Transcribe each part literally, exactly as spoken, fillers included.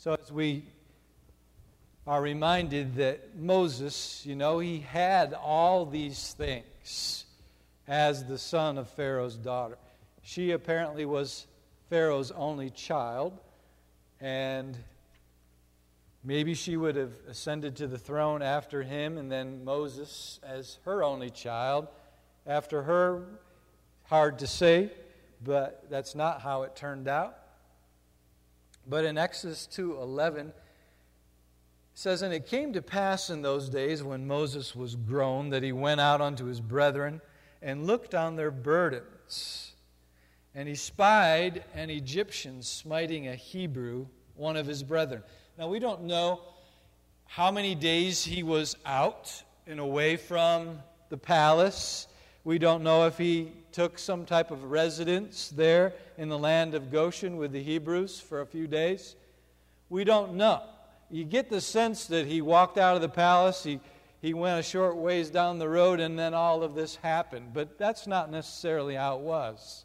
So as we are reminded that Moses, you know, he had all these things as the son of Pharaoh's daughter. She apparently was Pharaoh's only child, and maybe she would have ascended to the throne after him, and then Moses as her only child after her. Hard to say, but that's not how it turned out. But in Exodus two eleven, it says, "And it came to pass in those days when Moses was grown, that he went out unto his brethren, and looked on their burdens. And he spied an Egyptian smiting a Hebrew, one of his brethren." Now, we don't know how many days he was out and away from the palace. We don't know if he took some type of residence there in the land of Goshen with the Hebrews for a few days. We don't know. You get the sense that he walked out of the palace, he, he went a short ways down the road, and then all of this happened. But that's not necessarily how it was.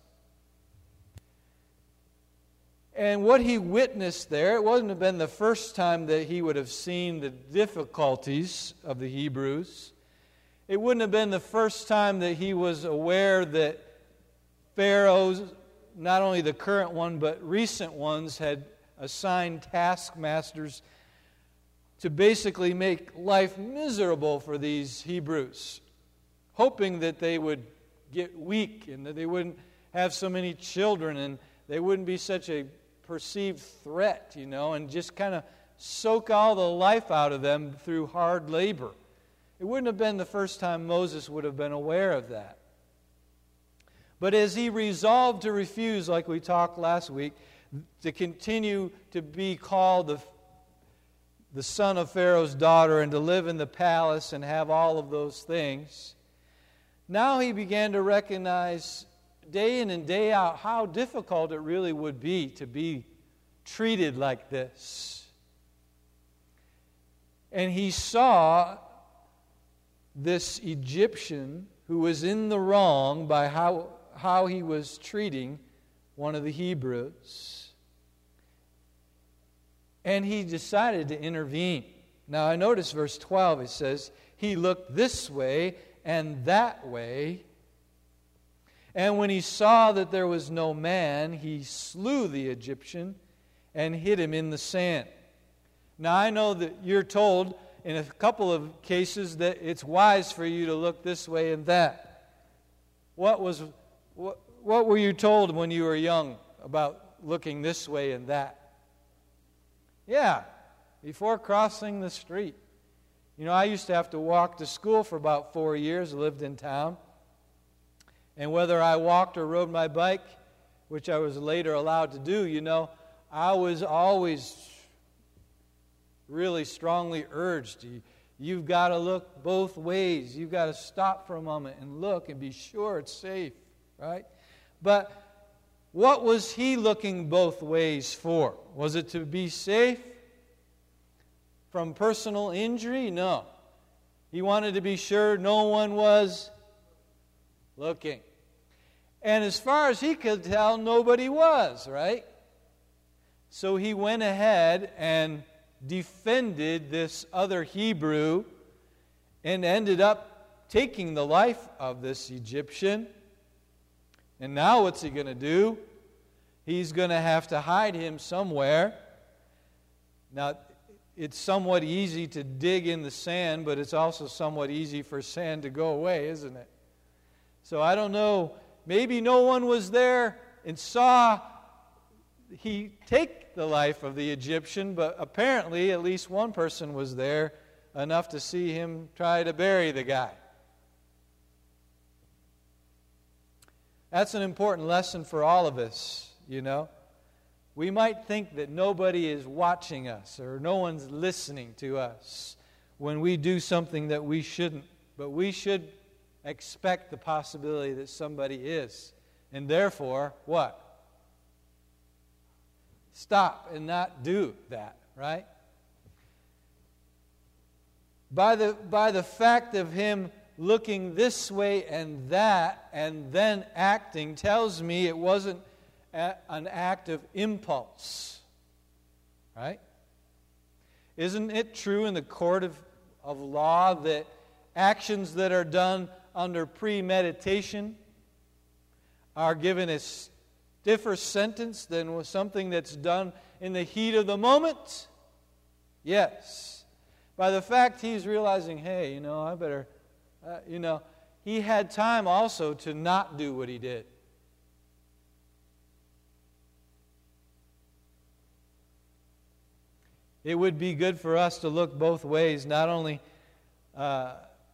And what he witnessed there, it wouldn't have been the first time that he would have seen the difficulties of the Hebrews. It wouldn't have been the first time that he was aware that Pharaoh's, not only the current one, but recent ones, had assigned taskmasters to basically make life miserable for these Hebrews, hoping that they would get weak and that they wouldn't have so many children and they wouldn't be such a perceived threat, you know, and just kind of soak all the life out of them through hard labor. It wouldn't have been the first time Moses would have been aware of that. But as he resolved to refuse, like we talked last week, to continue to be called the, the son of Pharaoh's daughter and to live in the palace and have all of those things, now he began to recognize day in and day out how difficult it really would be to be treated like this. And he saw this Egyptian who was in the wrong by how, how he was treating one of the Hebrews. And he decided to intervene. Now I notice verse twelve, it says, "He looked this way and that way. And when he saw that there was no man, he slew the Egyptian and hid him in the sand." Now I know that you're told in a couple of cases that it's wise for you to look this way and that. What was what, what were you told when you were young about looking this way and that? Yeah, before crossing the street. You know, I used to have to walk to school for about four years, lived in town. And whether I walked or rode my bike, which I was later allowed to do, you know, I was always really strongly urged. You, you've got to look both ways. You've got to stop for a moment and look and be sure it's safe, right? But what was he looking both ways for? Was it to be safe from personal injury? No. He wanted to be sure no one was looking. And as far as he could tell, nobody was, right? So he went ahead and defended this other Hebrew and ended up taking the life of this Egyptian. And now what's he going to do? He's going to have to hide him somewhere. Now, it's somewhat easy to dig in the sand, but it's also somewhat easy for sand to go away, isn't it? So I don't know, maybe no one was there and saw he take the life of the Egyptian, but apparently at least one person was there enough to see him try to bury the guy. That's an important lesson for all of us, you know. We might think that nobody is watching us or no one's listening to us when we do something that we shouldn't, but we should expect the possibility that somebody is. And therefore, what? Stop and not do that, right? By the, by the fact of him looking this way and that and then acting tells me it wasn't a, an act of impulse, right? Isn't it true in the court of, of law that actions that are done under premeditation are given a stiffer sentence than something that's done in the heat of the moment? Yes. By the fact he's realizing, hey, you know, I better, uh, you know, he had time also to not do what he did. It would be good for us to look both ways, not only uh,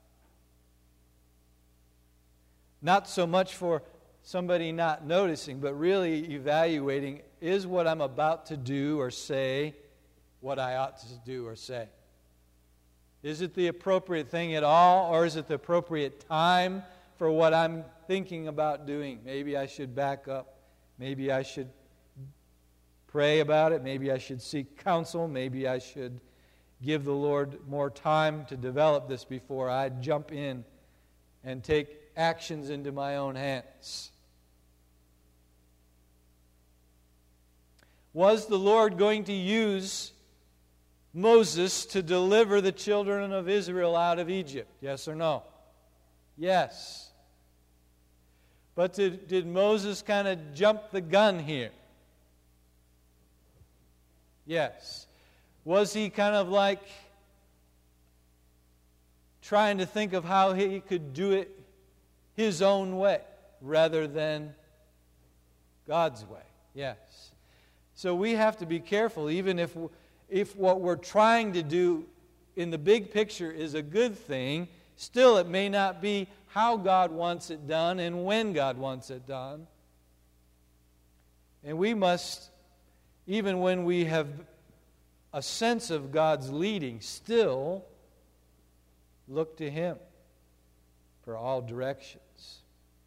not so much for somebody not noticing, but really evaluating, is what I'm about to do or say what I ought to do or say? Is it the appropriate thing at all, or is it the appropriate time for what I'm thinking about doing? Maybe I should back up. Maybe I should pray about it. Maybe I should seek counsel. Maybe I should give the Lord more time to develop this before I jump in and take actions into my own hands. Was the Lord going to use Moses to deliver the children of Israel out of Egypt? Yes or no? Yes. But did, did Moses kind of jump the gun here? Yes. Was he kind of like trying to think of how he could do it his own way rather than God's way? Yes. So we have to be careful, even if if what we're trying to do in the big picture is a good thing, still it may not be how God wants it done and when God wants it done. And we must, even when we have a sense of God's leading, still look to Him for all directions.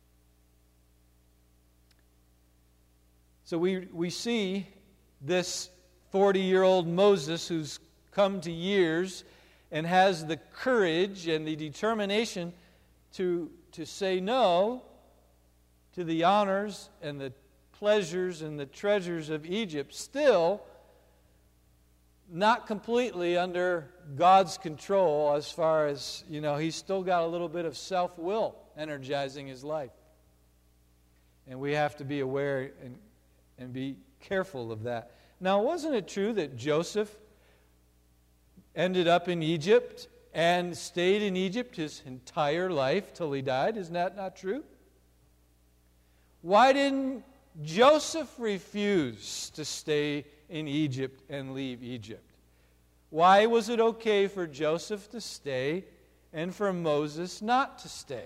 So we, we see this forty-year-old Moses who's come to years and has the courage and the determination to, to say no to the honors and the pleasures and the treasures of Egypt, still not completely under God's control as far as, you know, he's still got a little bit of self-will energizing his life. And we have to be aware and, and be careful of that. Now, wasn't it true that Joseph ended up in Egypt and stayed in Egypt his entire life till he died? Isn't that not true? Why didn't Joseph refuse to stay in Egypt and leave Egypt? Why was it okay for Joseph to stay and for Moses not to stay?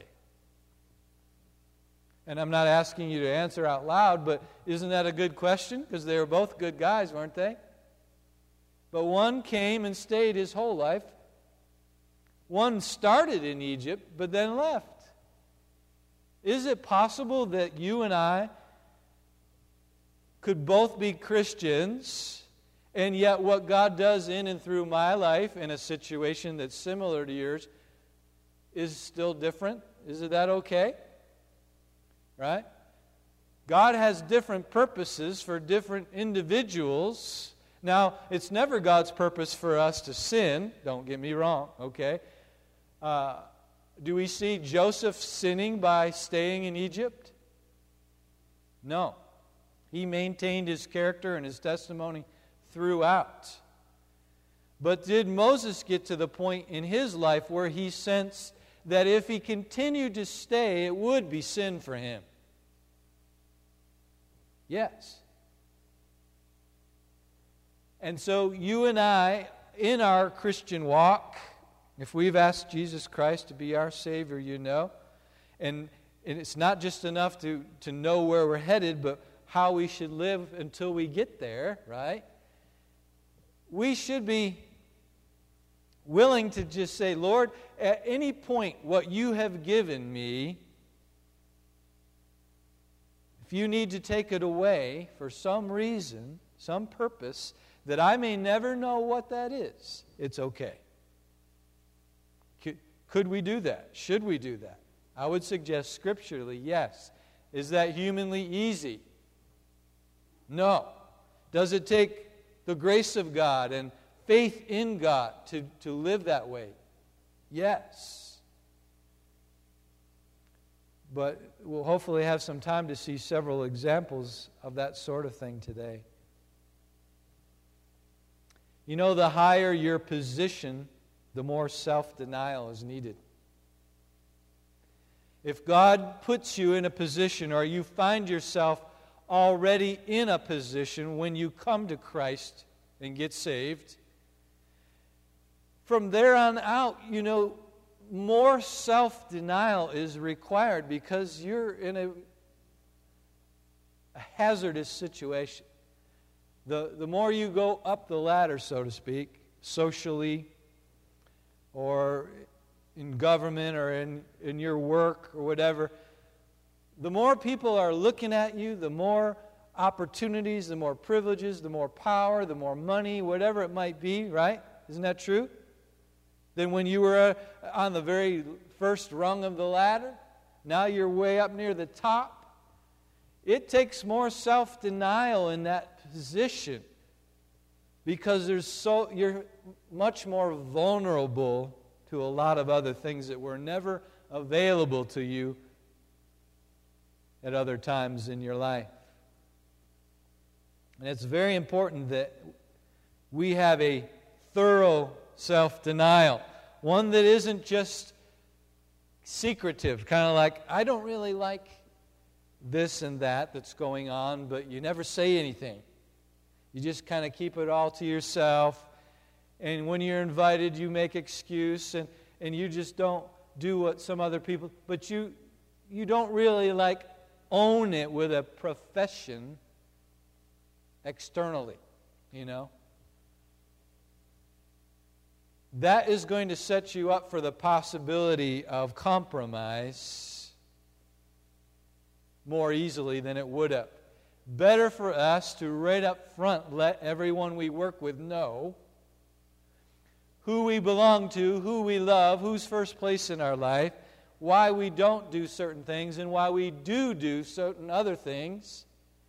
And I'm not asking you to answer out loud, but isn't that a good question? Because they were both good guys, weren't they? But one came and stayed his whole life. One started in Egypt, but then left. Is it possible that you and I could both be Christians, and yet what God does in and through my life in a situation that's similar to yours is still different? Is that okay? Right? God has different purposes for different individuals. Now, it's never God's purpose for us to sin. Don't get me wrong, okay? Uh, do we see Joseph sinning by staying in Egypt? No. He maintained his character and his testimony throughout. But did Moses get to the point in his life where he sensed that if he continued to stay, it would be sin for him? Yes. And so you and I, in our Christian walk, if we've asked Jesus Christ to be our Savior, you know, and, and it's not just enough to, to know where we're headed, but how we should live until we get there, right? We should be willing to just say, Lord, at any point, what you have given me, if you need to take it away for some reason, some purpose, that I may never know what that is, it's okay. Could, could we do that? Should we do that? I would suggest scripturally, yes. Is that humanly easy? No. Does it take the grace of God and faith in God to, to live that way? Yes. But we'll hopefully have some time to see several examples of that sort of thing today. You know, the higher your position, the more self-denial is needed. If God puts you in a position, or you find yourself already in a position when you come to Christ and get saved, from there on out, you know, more self-denial is required because you're in a, a hazardous situation. The, the more you go up the ladder, so to speak, socially or in government or in, in your work or whatever, the more people are looking at you, the more opportunities, the more privileges, the more power, the more money, whatever it might be, right? Isn't that true? Than when you were uh, on the very first rung of the ladder. Now you're way up near the top. It takes more self-denial in that position because there's so you're much more vulnerable to a lot of other things that were never available to you at other times in your life. And it's very important that we have a thorough self-denial, one that isn't just secretive, kind of like, I don't really like this and that that's going on, but you never say anything. You just kind of keep it all to yourself, and when you're invited, you make excuse, and, and you just don't do what some other people, but you you don't really like own it with a profession externally, you know. That is going to set you up for the possibility of compromise more easily than it would have. Better for us to right up front let everyone we work with know who we belong to, who we love, who's first place in our life, why we don't do certain things, and why we do do certain other things.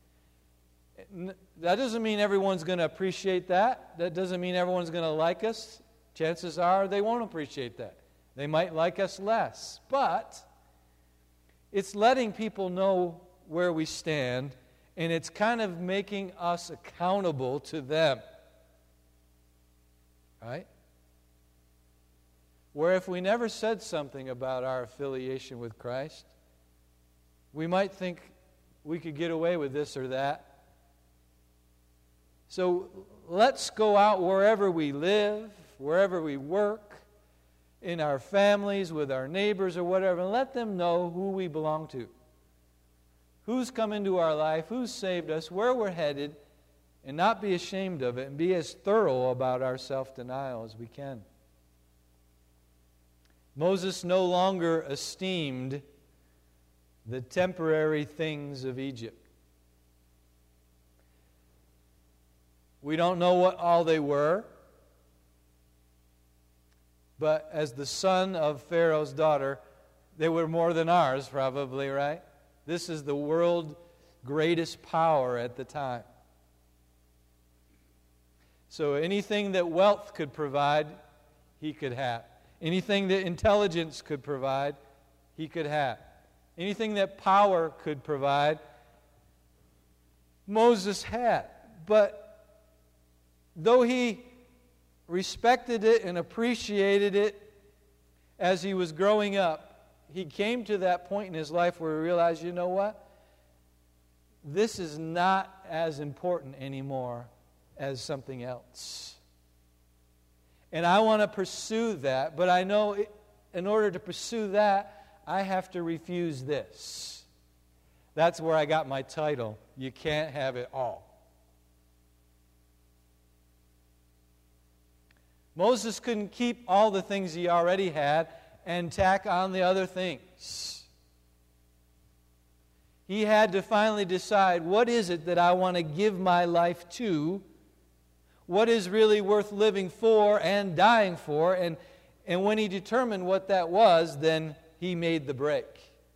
That doesn't mean everyone's going to appreciate that. That doesn't mean everyone's going to like us. Chances are they won't appreciate that. They might like us less. But it's letting people know where we stand, and it's kind of making us accountable to them. Right? Where if we never said something about our affiliation with Christ, we might think we could get away with this or that. So let's go out wherever we live, wherever we work, in our families, with our neighbors or whatever, and let them know who we belong to. Who's come into our life, who's saved us, where we're headed, and not be ashamed of it, and be as thorough about our self-denial as we can. Moses no longer esteemed the temporary things of Egypt. We don't know what all they were, but as the son of Pharaoh's daughter, they were more than ours, probably, right? This is the world's greatest power at the time. So anything that wealth could provide, he could have. Anything that intelligence could provide, he could have. Anything that power could provide, Moses had. But though he respected it and appreciated it as he was growing up, he came to that point in his life where he realized, you know what? This is not as important anymore as something else. And I want to pursue that, but I know it, in order to pursue that, I have to refuse this. That's where I got my title. You can't have it all. Moses couldn't keep all the things he already had and tack on the other things. He had to finally decide, what is it that I want to give my life to? What is really worth living for and dying for? And, and when he determined what that was, then he made the break.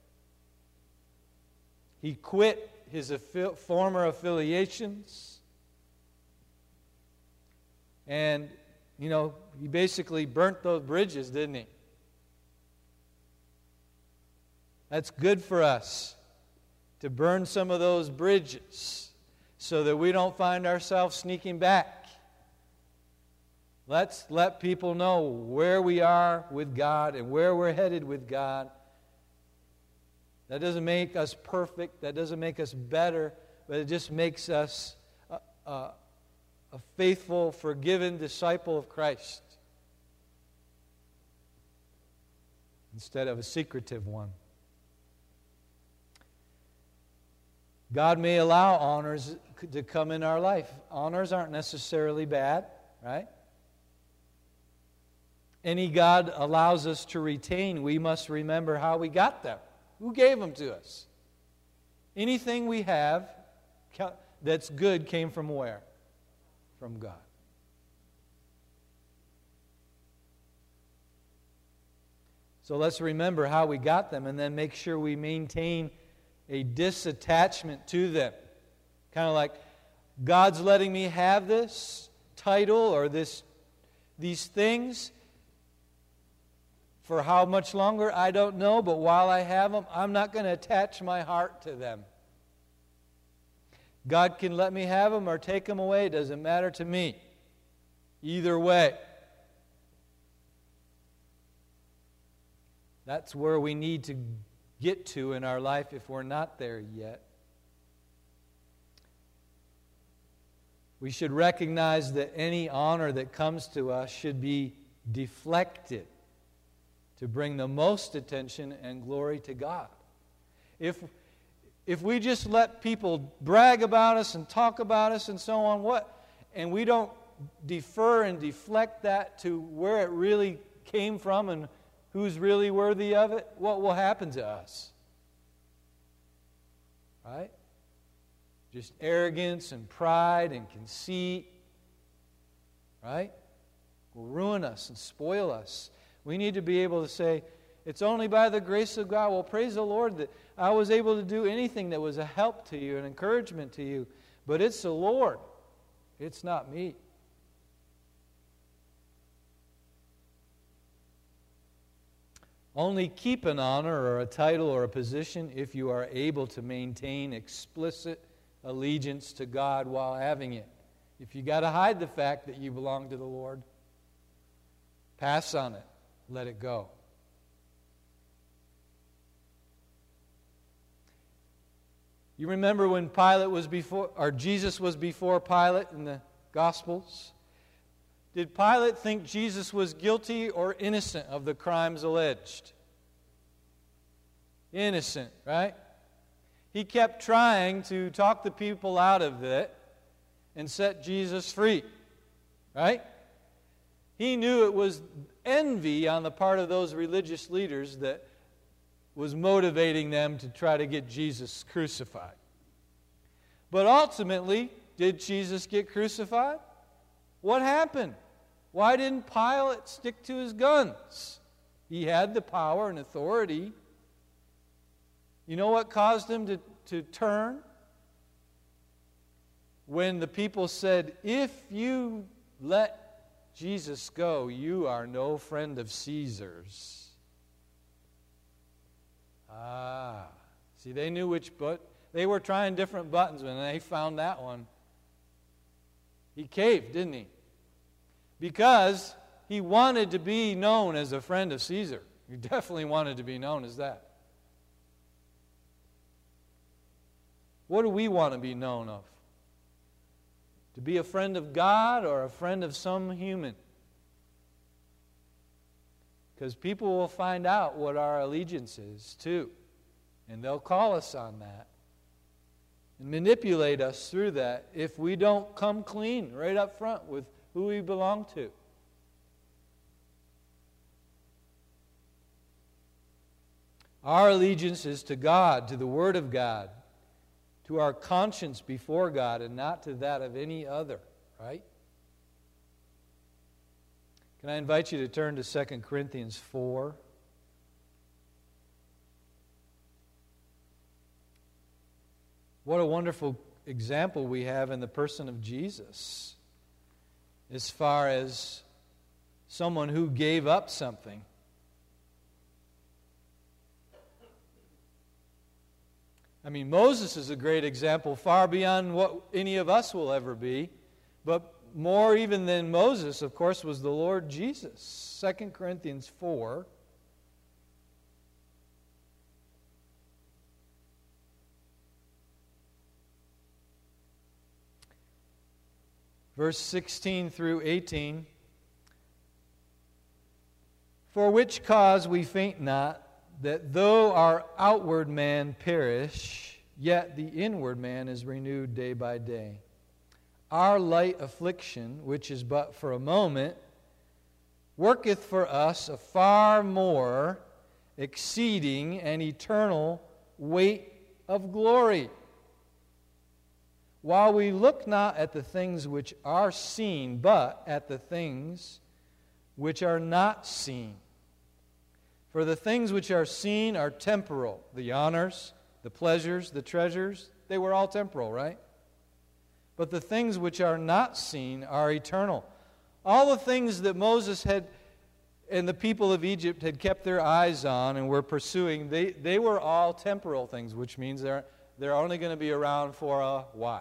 He quit his affi- former affiliations, and you know, he basically burnt those bridges, didn't he? That's good for us to burn some of those bridges so that we don't find ourselves sneaking back. Let's let people know where we are with God and where we're headed with God. That doesn't make us perfect. That doesn't make us better. But it just makes us a, a, a faithful, forgiven disciple of Christ instead of a secretive one. God may allow honors to come in our life. Honors aren't necessarily bad, right? Any God allows us to retain, we must remember how we got them. Who gave them to us? Anything we have that's good came from where? From God. So let's remember how we got them and then make sure we maintain a disattachment to them. Kind of like, God's letting me have this title or this these things for how much longer, I don't know, but while I have them, I'm not going to attach my heart to them. God can let me have them or take them away. It doesn't matter to me. Either way. That's where we need to get to in our life if we're not there yet. We should recognize that any honor that comes to us should be deflected to bring the most attention and glory to God. If, if we just let people brag about us and talk about us and so on, what, and we don't defer and deflect that to where it really came from and who's really worthy of it, what will happen to us? Right? Just arrogance and pride and conceit, right? Will ruin us and spoil us. We need to be able to say, it's only by the grace of God. Well, praise the Lord that I was able to do anything that was a help to you, an encouragement to you. But it's the Lord. It's not me. Only keep an honor or a title or a position if you are able to maintain explicit allegiance to God while having it. If you got to hide the fact that you belong to the Lord, pass on it. Let it go. You remember when Pilate was before, or Jesus was before Pilate in the Gospels? Did Pilate think Jesus was guilty or innocent of the crimes alleged? Innocent, right? He kept trying to talk the people out of it and set Jesus free, right? He knew it was envy on the part of those religious leaders that was motivating them to try to get Jesus crucified. But ultimately, did Jesus get crucified? What happened? Why didn't Pilate stick to his guns? He had the power and authority. You know what caused him to, to turn? When the people said, if you let Jesus go, you are no friend of Caesar's. Ah, see, they knew which but they were trying different buttons when they found that one. He caved, didn't he? Because he wanted to be known as a friend of Caesar. He definitely wanted to be known as that. What do we want to be known of? To be a friend of God or a friend of some human? Because people will find out what our allegiance is too. And they'll call us on that. And manipulate us through that if we don't come clean right up front with who we belong to. Our allegiance is to God, to the Word of God, to our conscience before God, and not to that of any other, right? Can I invite you to turn to Second Corinthians four? What a wonderful example we have in the person of Jesus as far as someone who gave up something. I mean, Moses is a great example, far beyond what any of us will ever be. But more even than Moses, of course, was the Lord Jesus. Second Corinthians four. Verse sixteen through eighteen. For which cause we faint not, that though our outward man perish, yet the inward man is renewed day by day. Our light affliction, which is but for a moment, worketh for us a far more exceeding and eternal weight of glory. While we look not at the things which are seen, but at the things which are not seen. For the things which are seen are temporal. The honors, the pleasures, the treasures, they were all temporal, right? But the things which are not seen are eternal. All the things that Moses had and the people of Egypt had kept their eyes on and were pursuing, they, they were all temporal things, which means they're, they're only going to be around for a while.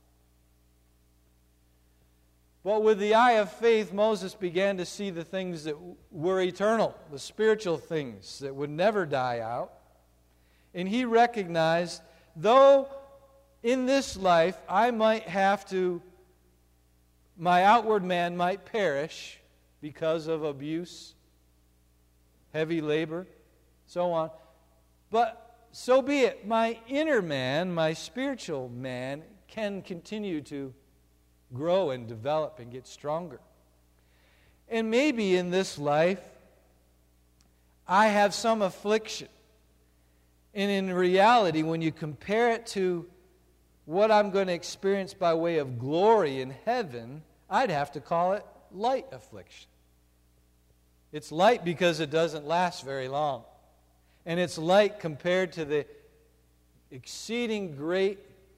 But with the eye of faith, Moses began to see the things that were eternal, the spiritual things that would never die out. And he recognized, though in this life I might have to, my outward man might perish because of abuse, heavy labor, so on. But so be it. My inner man, my spiritual man, can continue to grow and develop and get stronger. And maybe in this life, I have some affliction. And in reality, when you compare it to what I'm going to experience by way of glory in heaven, I'd have to call it light affliction. It's light because it doesn't last very long. And it's light compared to the exceeding great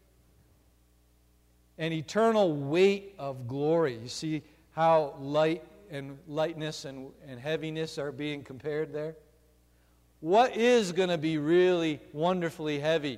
and eternal weight of glory. You see how light and lightness and, and heaviness are being compared there? What is going to be really wonderfully heavy?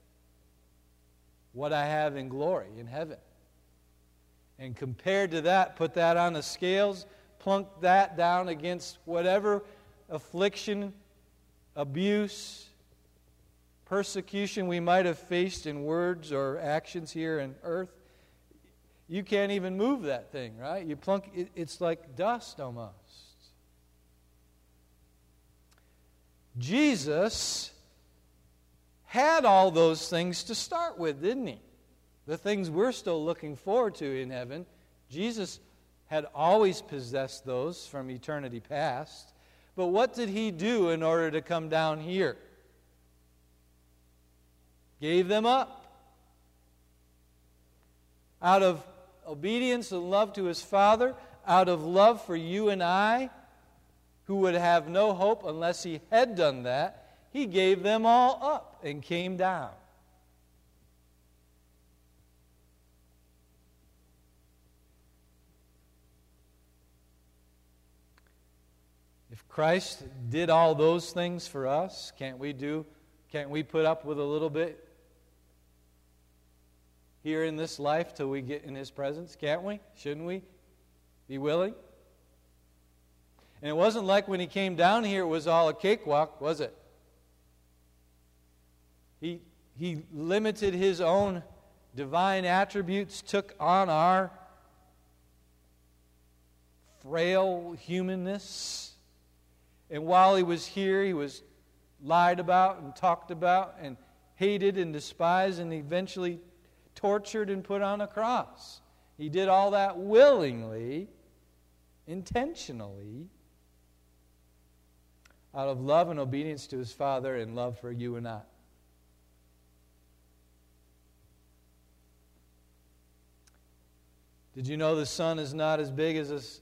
What I have in glory, in heaven. And compared to that, put that on the scales, plunk that down against whatever affliction, abuse, persecution we might have faced in words or actions here on earth. You can't even move that thing, right? You plunk it, it's like dust almost. Jesus had all those things to start with, didn't he? The things we're still looking forward to in heaven. Jesus had always possessed those from eternity past. But what did he do in order to come down here? Gave them up. Out of obedience and love to his Father, out of love for you and I, who would have no hope unless he had done that, he gave them all up and came down. If Christ did all those things for us, can't we do, can't we put up with a little bit here in this life till we get in his presence? Can't we? Shouldn't we be willing? And it wasn't like when he came down here it was all a cakewalk, was it? He, he limited his own divine attributes, took on our frail humanness. And while he was here, he was lied about and talked about and hated and despised and eventually tortured and put on a cross. He did all that willingly, intentionally, out of love and obedience to his Father and love for you and I. Did you know the sun is not as big as this?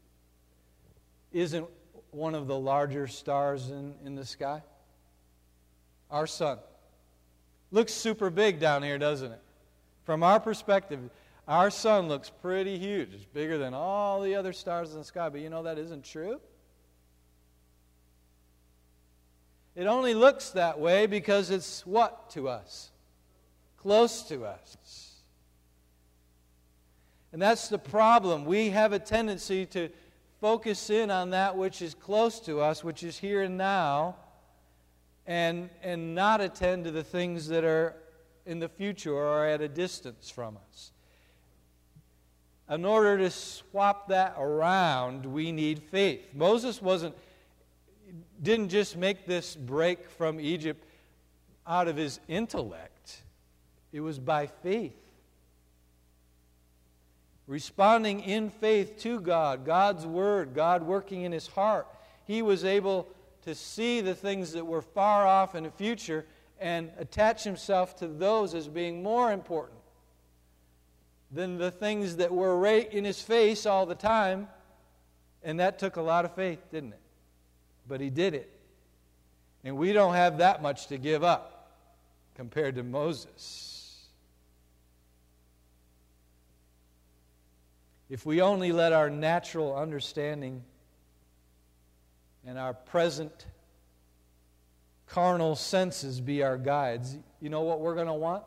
Isn't one of the larger stars in, in the sky? Our sun. Looks super big down here, doesn't it? From our perspective, our sun looks pretty huge. It's bigger than all the other stars in the sky, but you know that isn't true? It only looks that way because it's what to us? Close to us. And that's the problem. We have a tendency to focus in on that which is close to us, which is here and now, and, and not attend to the things that are in the future or are at a distance from us. In order to swap that around, we need faith. Moses wasn't, didn't just make this break from Egypt out of his intellect. It was by faith. Responding in faith to God, God's Word, God working in his heart. He was able to see the things that were far off in the future and attach himself to those as being more important than the things that were right in his face all the time. And that took a lot of faith, didn't it? But he did it. And we don't have that much to give up compared to Moses. If we only let our natural understanding and our present carnal senses be our guides, you know what we're going to want?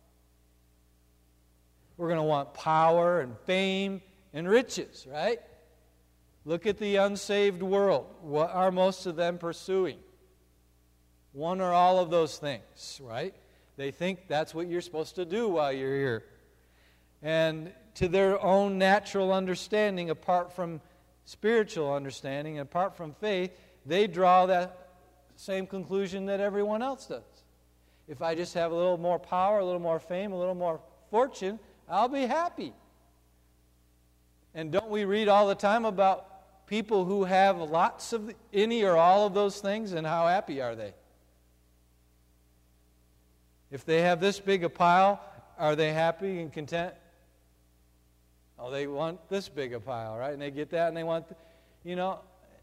We're going to want power and fame and riches, right? Look at the unsaved world. What are most of them pursuing? One or all of those things, right? They think that's what you're supposed to do while you're here. And to their own natural understanding, apart from spiritual understanding, apart from faith, they draw that same conclusion that everyone else does. If I just have a little more power, a little more fame, a little more fortune, I'll be happy. And don't we read all the time about people who have lots of any or all of those things, and how happy are they? If they have this big a pile, are they happy and content? Oh, they want this big a pile, right? And they get that, and they want, you know.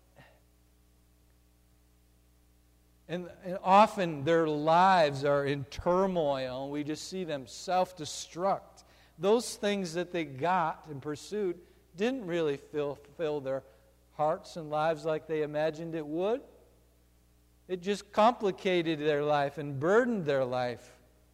And, and often their lives are in turmoil, and we just see them self-destruct. Those things that they got and pursued didn't really fill, fill their hearts and lives like they imagined it would. It just complicated their life and burdened their life.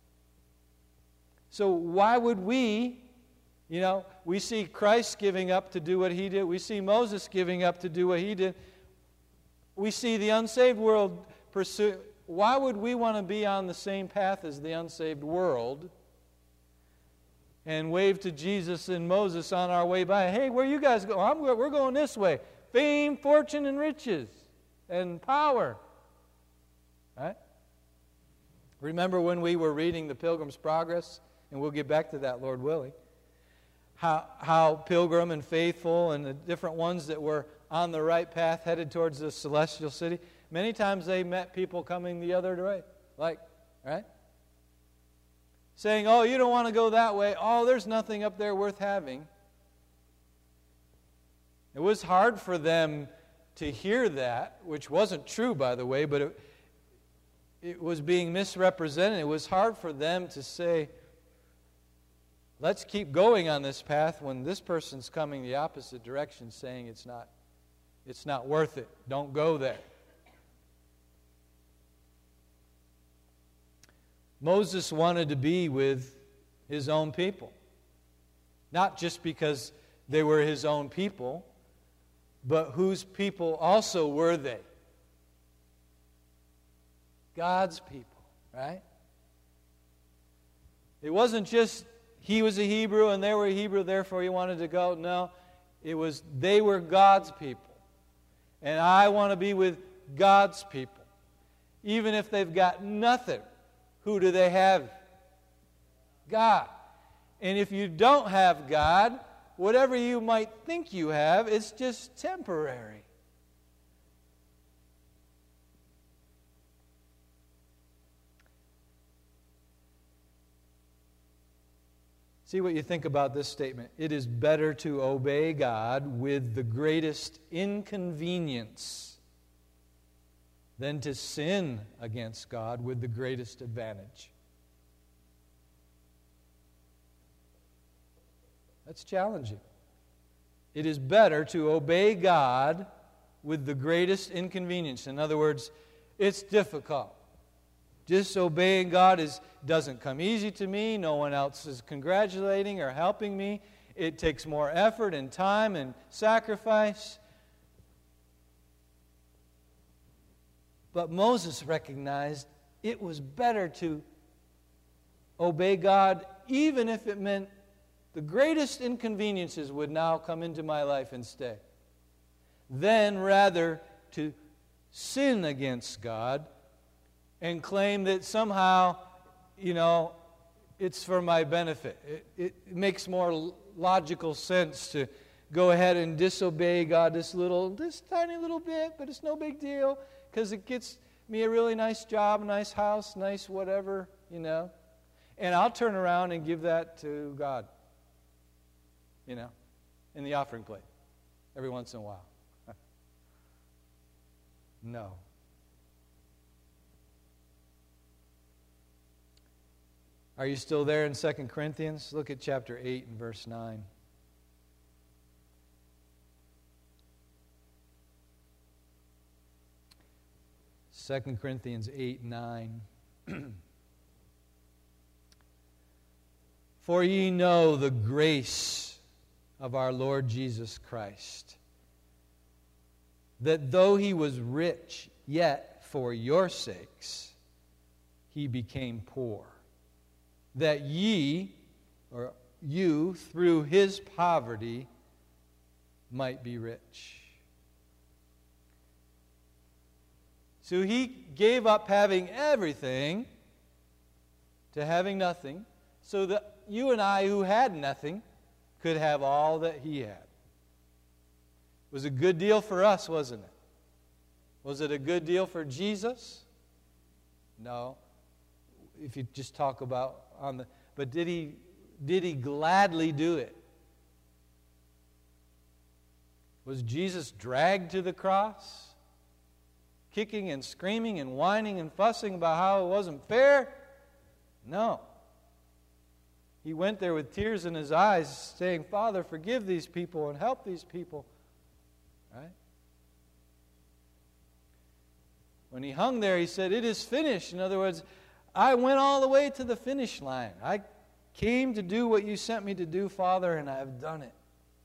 So why would we, you know, we see Christ giving up to do what he did. We see Moses giving up to do what he did. We see the unsaved world pursue. Why would we want to be on the same path as the unsaved world and wave to Jesus and Moses on our way by? Hey, where you guys go? I'm, we're going this way. Fame, fortune, and riches, and power. Right? Remember when we were reading the Pilgrim's Progress? And we'll get back to that, Lord willing. How, how Pilgrim and Faithful and the different ones that were on the right path headed towards the celestial city, many times they met people coming the other way. Like, right? Saying, oh, you don't want to go that way. Oh, there's nothing up there worth having. It was hard for them to hear that, which wasn't true, by the way, but it, it was being misrepresented. It was hard for them to say, let's keep going on this path when this person's coming the opposite direction, saying it's not, it's not worth it. Don't go there. Moses wanted to be with his own people. Not just because they were his own people, but whose people also were they? God's people, right? It wasn't just he was a Hebrew and they were a Hebrew, therefore he wanted to go. No, it was they were God's people. And I want to be with God's people. Even if they've got nothing, who do they have? God. And if you don't have God, whatever you might think you have, it's just temporary. See what you think about this statement. It is better to obey God with the greatest inconvenience than to sin against God with the greatest advantage. That's challenging. It is better to obey God with the greatest inconvenience. In other words, it's difficult. Just obeying God is doesn't come easy to me. No one else is congratulating or helping me. It takes more effort and time and sacrifice. But Moses recognized it was better to obey God even if it meant the greatest inconveniences would now come into my life and stay, than rather to sin against God and claim that somehow, you know, it's for my benefit. It, it makes more logical sense to go ahead and disobey God this little, this tiny little bit, but it's no big deal because it gets me a really nice job, a nice house, nice whatever, you know. And I'll turn around and give that to God, you know, in the offering plate every once in a while. No. Are you still there in Second Corinthians? Look at chapter eight and verse nine. Second Corinthians eight and nine. For ye know the grace of our Lord Jesus Christ, that though he was rich, yet for your sakes he became poor, that ye, or you, through his poverty, might be rich. So he gave up having everything to having nothing, so that you and I, who had nothing, could have all that he had. It was a good deal for us, wasn't it? Was it a good deal for Jesus? No. If you just talk about on the, but did he did he gladly do it? Was Jesus dragged to the cross, kicking and screaming and whining and fussing about how it wasn't fair? No. He went there with tears in his eyes, saying, Father, forgive these people and help these people. Right? When he hung there, he said, it is finished. In other words, I went all the way to the finish line. I came to do what you sent me to do, Father, and I have done it.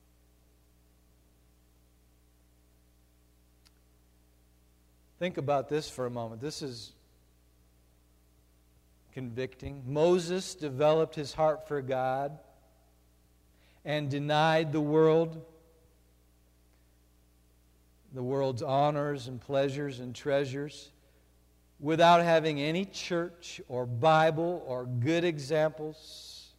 Think about this for a moment. This is convicting. Moses developed his heart for God and denied the world, the world's honors and pleasures and treasures, without having any church or Bible or good examples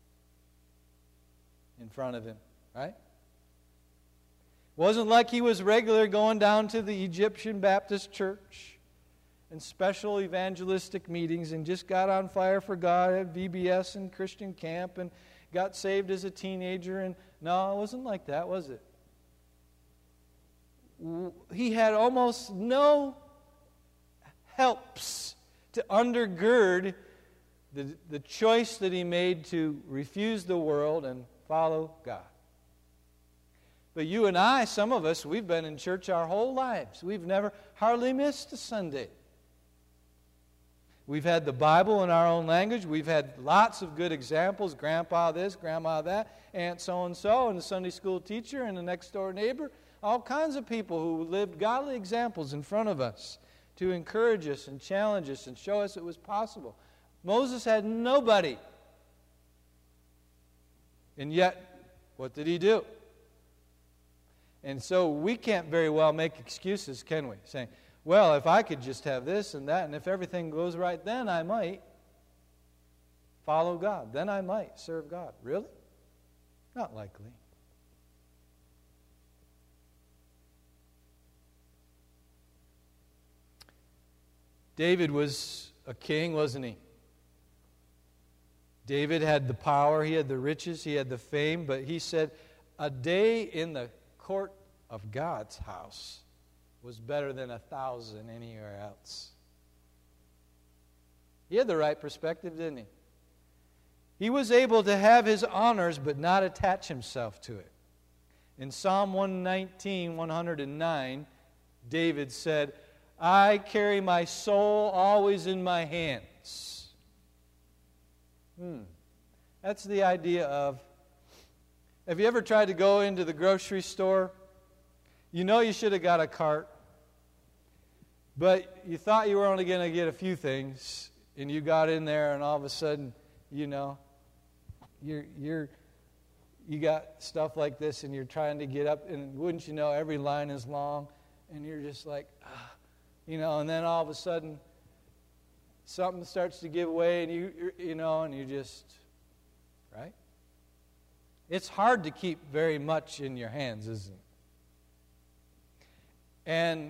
in front of him, right? It wasn't like he was regular going down to the Egyptian Baptist church and special evangelistic meetings and just got on fire for God at V B S and Christian camp and got saved as a teenager. And no, it wasn't like that, was it? He had almost no helps to undergird the, the choice that he made to refuse the world and follow God. But you and I, some of us, we've been in church our whole lives. We've never hardly missed a Sunday. We've had the Bible in our own language. We've had lots of good examples. Grandpa this, grandma that, aunt so-and-so, and the Sunday school teacher, and the next door neighbor. All kinds of people who lived godly examples in front of us to encourage us and challenge us and show us it was possible. Moses had nobody. And yet, what did he do? And so we can't very well make excuses, can we? Saying, well, if I could just have this and that, and if everything goes right, then I might follow God. Then I might serve God. Really? Not likely. David was a king, wasn't he? David had the power, he had the riches, he had the fame, but he said, a day in the court of God's house was better than a thousand anywhere else. He had the right perspective, didn't he? He was able to have his honors but not attach himself to it. In Psalm one nineteen, one oh nine, David said, I carry my soul always in my hands. Hmm. That's the idea of, have you ever tried to go into the grocery store? You know you should have got a cart, but you thought you were only going to get a few things, and you got in there, and all of a sudden, you know, you're you're you got stuff like this, and you're trying to get up, and wouldn't you know, every line is long, and you're just like, ah, you know, and then all of a sudden, something starts to give way, and you you're, you know, and you just, right? It's hard to keep very much in your hands, isn't it? And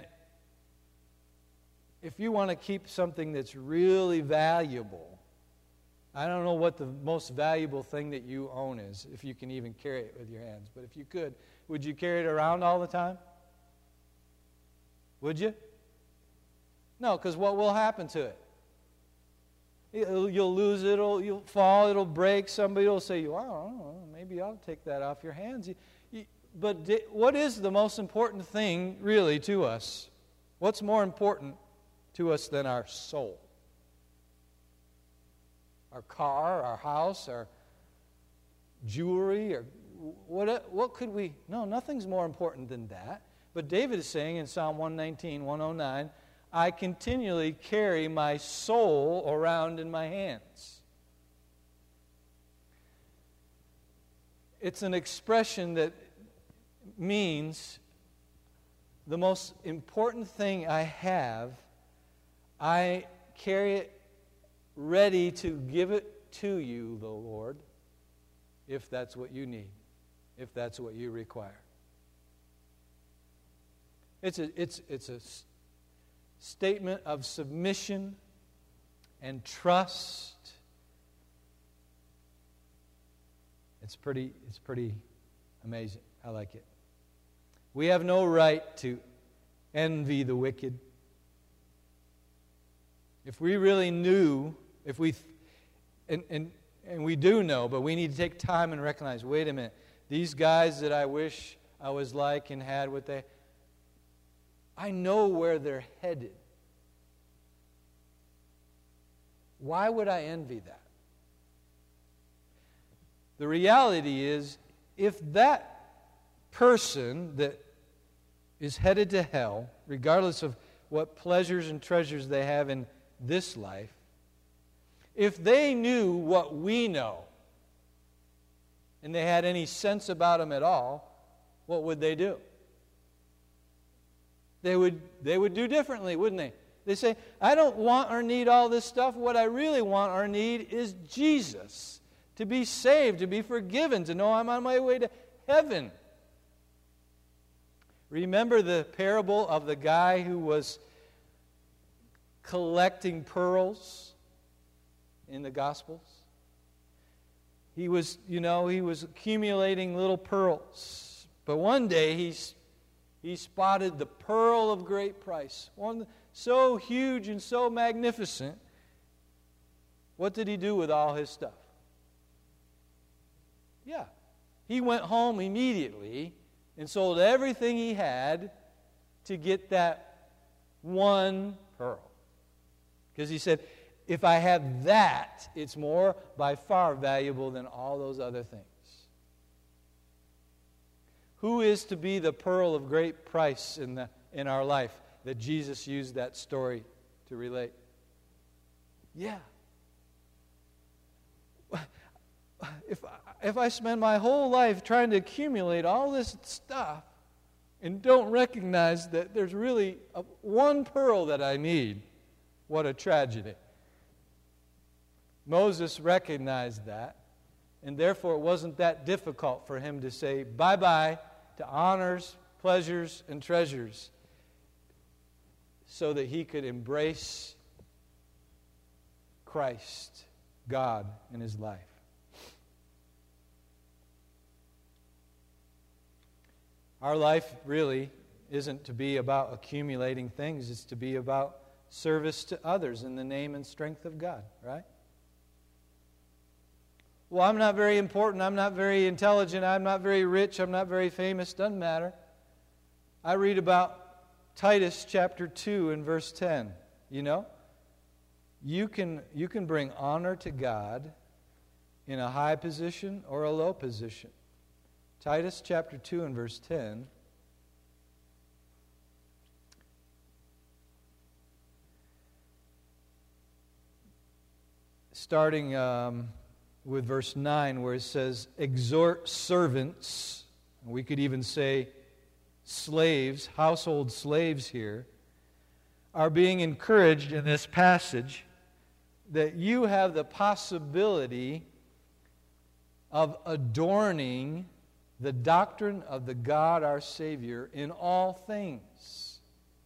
if you want to keep something that's really valuable, I don't know what the most valuable thing that you own is, if you can even carry it with your hands. But if you could, would you carry it around all the time? Would you? No, because what will happen to it? It'll, you'll lose it, it'll, you'll fall, it'll break. Somebody will say, well, I don't know, maybe I'll take that off your hands. You, you, but di- what is the most important thing, really, to us? What's more important to us than our soul? Our car, our house, our jewelry, or what, what could we... No, nothing's more important than that. But David is saying in Psalm one nineteen, one oh nine, I continually carry my soul around in my hands. It's an expression that means the most important thing I have, I carry it ready to give it to you, the Lord, if that's what you need, if that's what you require. It's a, it's, it's a statement of submission and trust. It's pretty, it's pretty amazing. I like it. We have no right to envy the wicked. If we really knew, if we, and, and, and we do know, but we need to take time and recognize, wait a minute, these guys that I wish I was like and had what they, I know where they're headed. Why would I envy that? The reality is, if that person that is headed to hell, regardless of what pleasures and treasures they have in this life, if they knew what we know, and they had any sense about them at all, what would they do? They would, they would do differently, wouldn't they? They say, I don't want or need all this stuff. What I really want or need is Jesus. To be saved, to be forgiven, to know I'm on my way to heaven. Remember the parable of the guy who was collecting pearls in the Gospels? He was, you know, he was accumulating little pearls. But one day he's He spotted the pearl of great price, one so huge and so magnificent. What did he do with all his stuff? Yeah, he went home immediately and sold everything he had to get that one pearl. Because he said, if I have that, it's more by far valuable than all those other things. Who is to be the pearl of great price in the in our life that Jesus used that story to relate? Yeah. If I, if I spend my whole life trying to accumulate all this stuff and don't recognize that there's really a, one pearl that I need, what a tragedy. Moses recognized that, and therefore it wasn't that difficult for him to say bye-bye to honors, pleasures, and treasures so that he could embrace Christ, God, in his life. Our life really isn't to be about accumulating things. It's to be about service to others in the name and strength of God, right? Well, I'm not very important, I'm not very intelligent, I'm not very rich, I'm not very famous. Doesn't matter. I read about Titus chapter two and verse ten. You know, you can, you can bring honor to God in a high position or a low position. Titus chapter two and verse ten. Starting um, with verse nine, where it says, exhort servants, we could even say slaves, household slaves here, are being encouraged in this passage that you have the possibility of adorning the doctrine of the God our Savior in all things.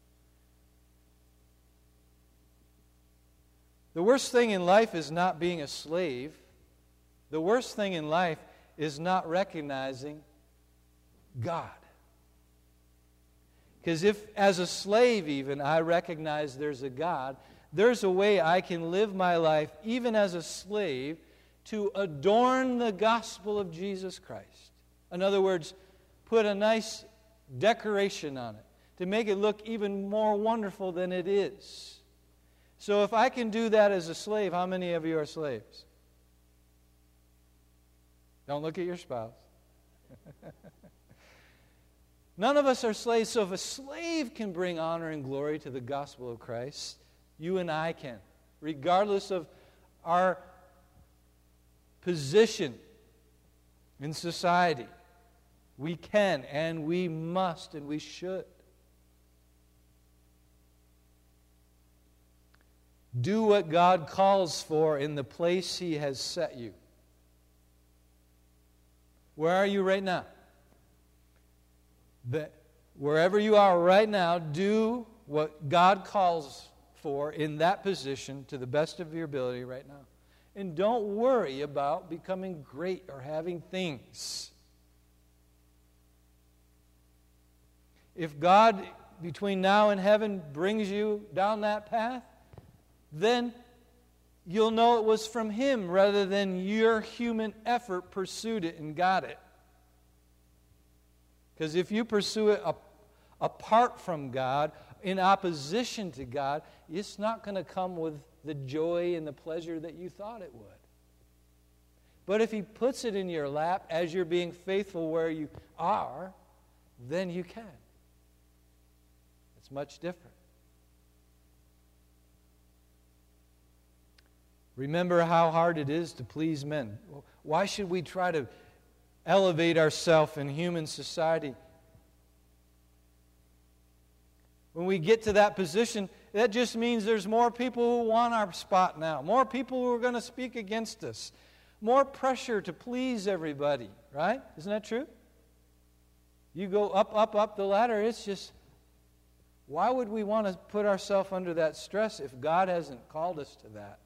The worst thing in life is not being a slave. The worst thing in life is not recognizing God. Because if, as a slave even, I recognize there's a God, there's a way I can live my life, even as a slave, to adorn the gospel of Jesus Christ. In other words, put a nice decoration on it, to make it look even more wonderful than it is. So if I can do that as a slave, how many of you are slaves? Don't look at your spouse. None of us are slaves, so if a slave can bring honor and glory to the gospel of Christ, you and I can, regardless of our position in society. We can, and we must, and we should. Do what God calls for in the place He has set you. Where are you right now? That wherever you are right now, do what God calls for in that position to the best of your ability right now. And don't worry about becoming great or having things. If God, between now and heaven, brings you down that path, then you'll know it was from Him rather than your human effort pursued it and got it. Because if you pursue it apart from God, in opposition to God, it's not going to come with the joy and the pleasure that you thought it would. But if He puts it in your lap as you're being faithful where you are, then you can. It's much different. Remember how hard it is to please men. Why should we try to elevate ourselves in human society? When we get to that position, that just means there's more people who want our spot now. More people who are going to speak against us. More pressure to please everybody, right? Isn't that true? You go up, up, up the ladder, it's just, why would we want to put ourselves under that stress if God hasn't called us to that?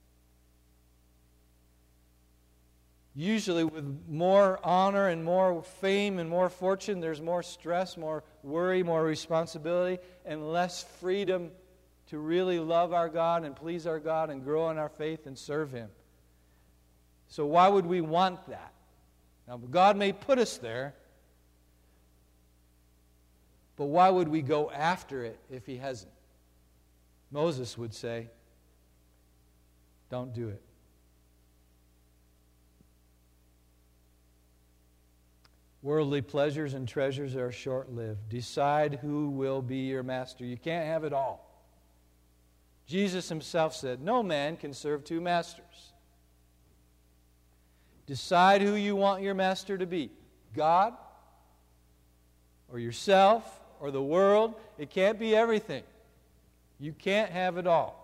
Usually with more honor and more fame and more fortune, there's more stress, more worry, more responsibility, and less freedom to really love our God and please our God and grow in our faith and serve Him. So why would we want that? Now, God may put us there, but why would we go after it if He hasn't? Moses would say, don't do it. Worldly pleasures and treasures are short-lived. Decide who will be your master. You can't have it all. Jesus Himself said, no man can serve two masters. Decide who you want your master to be. God, or yourself, or the world. It can't be everything. You can't have it all.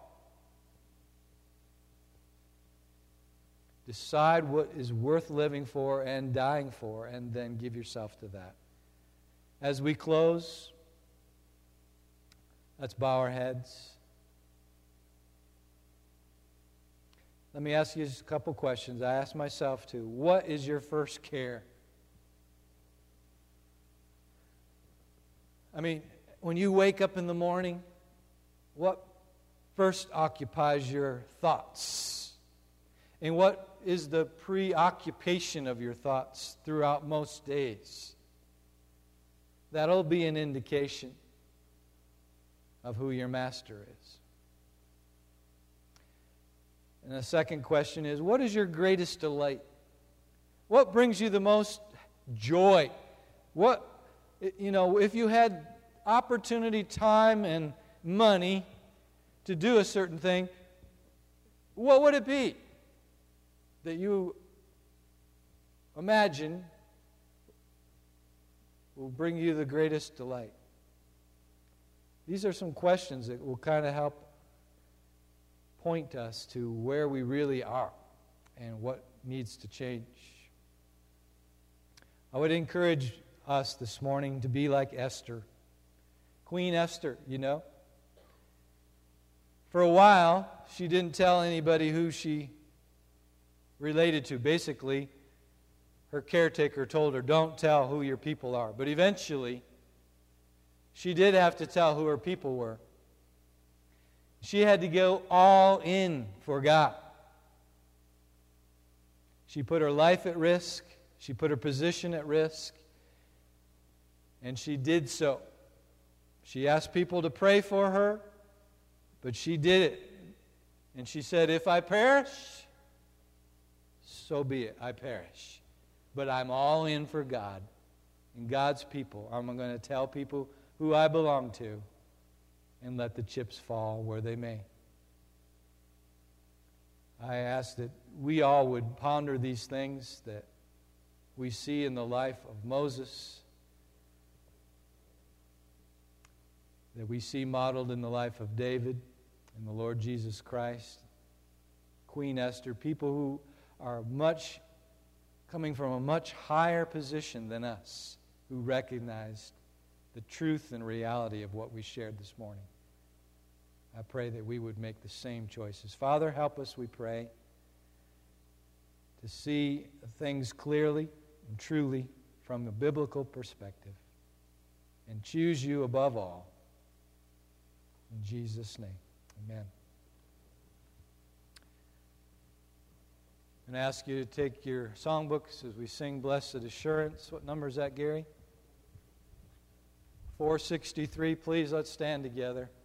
Decide what is worth living for and dying for, and then give yourself to that. As we close, let's bow our heads. Let me ask you just a couple questions. I ask myself too. What is your first care? I mean, when you wake up in the morning, what first occupies your thoughts? And what is the preoccupation of your thoughts throughout most days? That'll be an indication of who your master is. And the second question is, what is your greatest delight? What brings you the most joy? What, you know, if you had opportunity, time, and money to do a certain thing, what would it be that you imagine will bring you the greatest delight? These are some questions that will kind of help point us to where we really are and what needs to change. I would encourage us this morning to be like Esther. Queen Esther, you know. For a while, she didn't tell anybody who she related to. Basically, her caretaker told her, don't tell who your people are. But eventually, she did have to tell who her people were. She had to go all in for God. She put her life at risk. She put her position at risk. And she did so. She asked people to pray for her, but she did it. And she said, if I perish, so be it, I perish. But I'm all in for God and God's people. I'm going to tell people who I belong to and let the chips fall where they may. I ask that we all would ponder these things that we see in the life of Moses, that we see modeled in the life of David and the Lord Jesus Christ, Queen Esther, people who are much coming from a much higher position than us, who recognized the truth and reality of what we shared this morning. I pray that we would make the same choices. Father, help us, we pray, to see things clearly and truly from a biblical perspective and choose you above all. In Jesus' name, amen. I'm going to ask you to take your songbooks as we sing Blessed Assurance. What number is that, Gary? four sixty-three. Please, let's stand together.